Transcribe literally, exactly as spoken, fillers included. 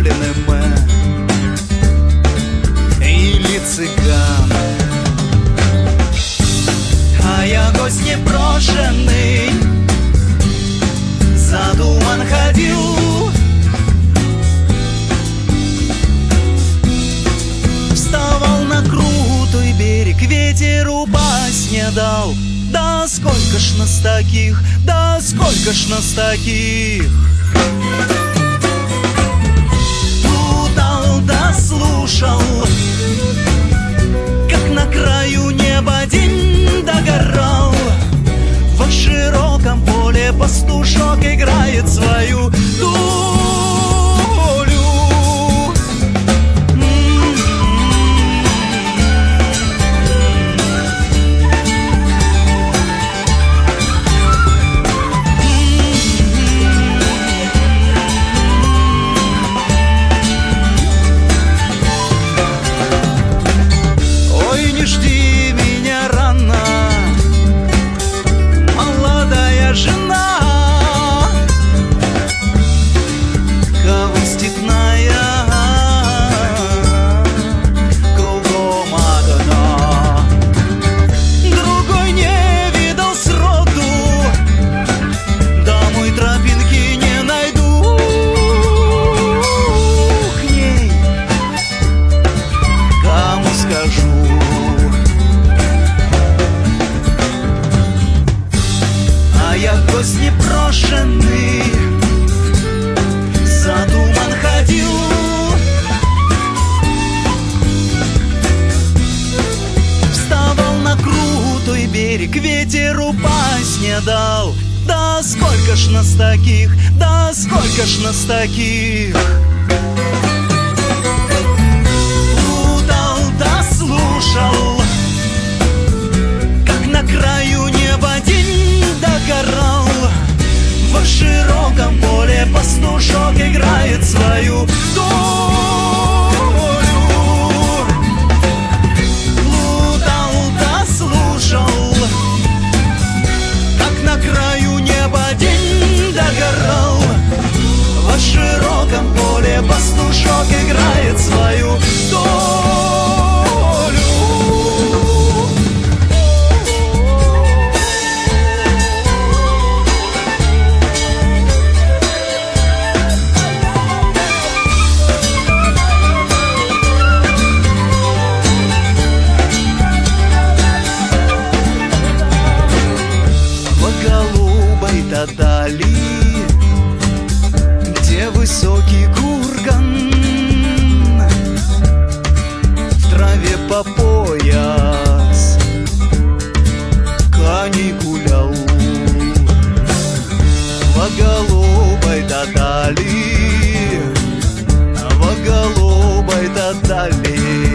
гоблины мы или цыганы. А я гость непрошенный, задуман ходил. Вставал на крутой берег, ветер упасть не дал. Да сколько ж нас таких, да сколько ж нас таких. Плутал да слушал, как на краю неба день догорал. В широком поле пастушок играет свою долю. Жена, кого степная, кругом одна. Другой не видал сроду, домой тропинки не найду. К ней кому скажу? Я гость непрошенный, задуман ходил. Вставал на крутой берег, ветер упасть не дал. Да сколько ж нас таких, да сколько ж нас таких. Плутал да слушал, как на краю неба день догорал. В широком поле пастушок играет свою долю. Плутал да слушал, как на краю неба день догорал. В широком поле пастушок играет свою долю. Дали, где высокий курган, в траве по пояс коней гулял. Во голубой дали, во голубой дали.